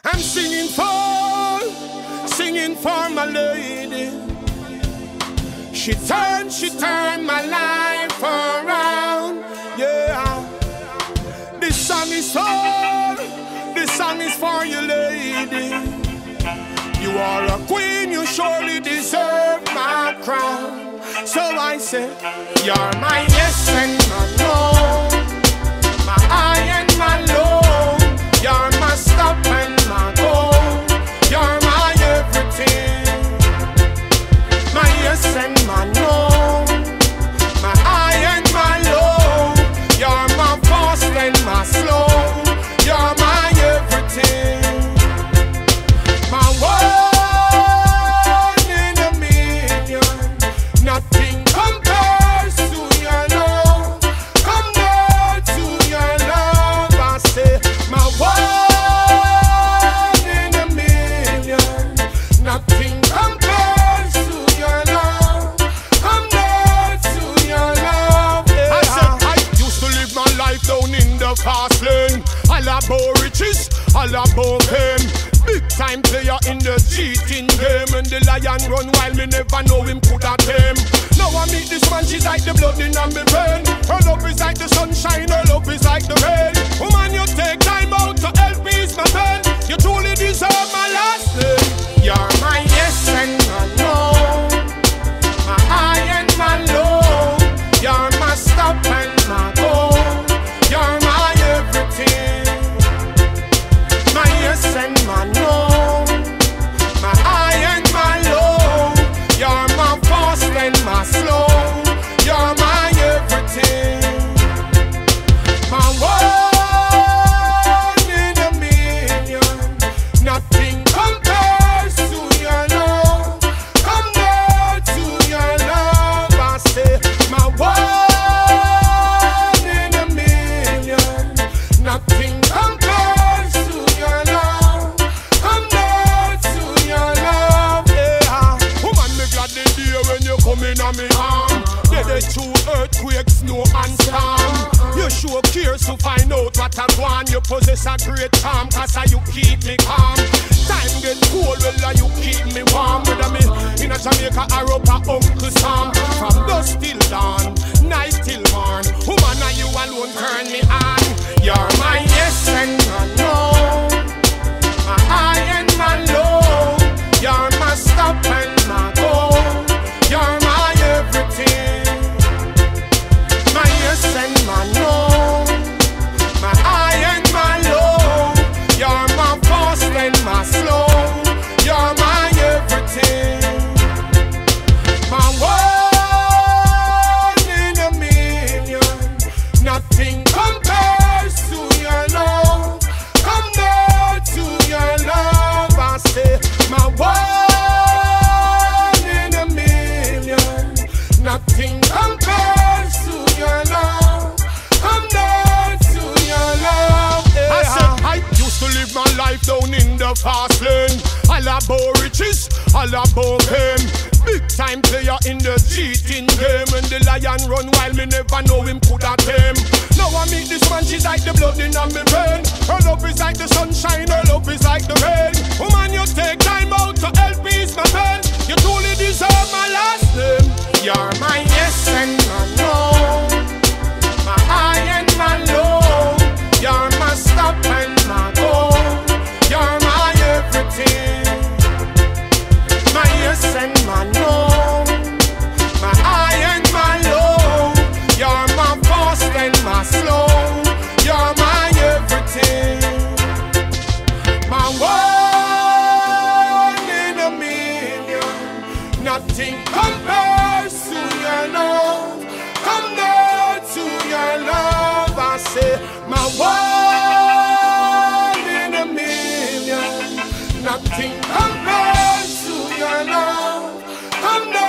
I'm singing for my lady. She turned my life around. Yeah, this song is for you, lady. You are a queen, you surely deserve my crown. So I say, you're my yes and my no, my high and my low. You're my stop and my go. You're my everything, my yes and my no, my high and my low. You're my fast and my slow. You're my everything, my one in a million. Nothing compares to your love. Come near to your love. I say, my one in a million. Nothing compares to your love. Come near to your love. Yeah. I said I used to live my life down in the fast lane. All about riches, all about fame. Big time player in the cheating game. And the lion run while me never know him coulda tame. Now I meet this man, she's like the blood in my vein. Her love is like the sunshine, her love is like the rain. Woman, you take time out to help ease my pain. You truly deserve my last name. You're my yes and my no, my high and my low. You're my stop and my go. You're my everything, my yes and my no, my high and my low. You're my fast and my slow. You're my everything, my one in a million. Nothing compares to your love. Come near to your love. I say, my one in a million. Nothing compares to your love. Come near to your love. Yeah. Woman, me glad the day when you come in on me arm. They true earthquake, snow and storm. You show care to find out what I want. You possess a great charm, cause you keep me calm. Time get cold, well you keep me warm. Whether me in a Jamaica or up a Uncle Sam. From dusk till dawn, night till morn. Woman, and you alone turn me on. You're my yes and my no, my high and my low. You're my stop and my go. You're my everything, my yes and my no, my high and my low. You're my fast and my slow. You're my everything, my one in a million. Nothing compares to your love. Come near to your love. I say, my one in a million. Nothing compares to your love. Come near to your love. Yeah. I said I used to live my life down in the fast lane. All about riches, all about fame. Big time player in the cheating game. And the lion run while me never know him coulda tame. Now I meet this man, she's like the blood in my vein. Her love is like the sunshine, her love is like the rain. Woman, you take time out to help ease my pain. You truly deserve my last name. You're my yes and my no, my high and my low. You're my stop and my go. You're my everything, my yes and my no, my high and my low. You're my fast and my slow. You're my everything, my one in a million. Nothing compares to your love. Come near to your love. I say, my one in a million. Nothing compares to your love. Come near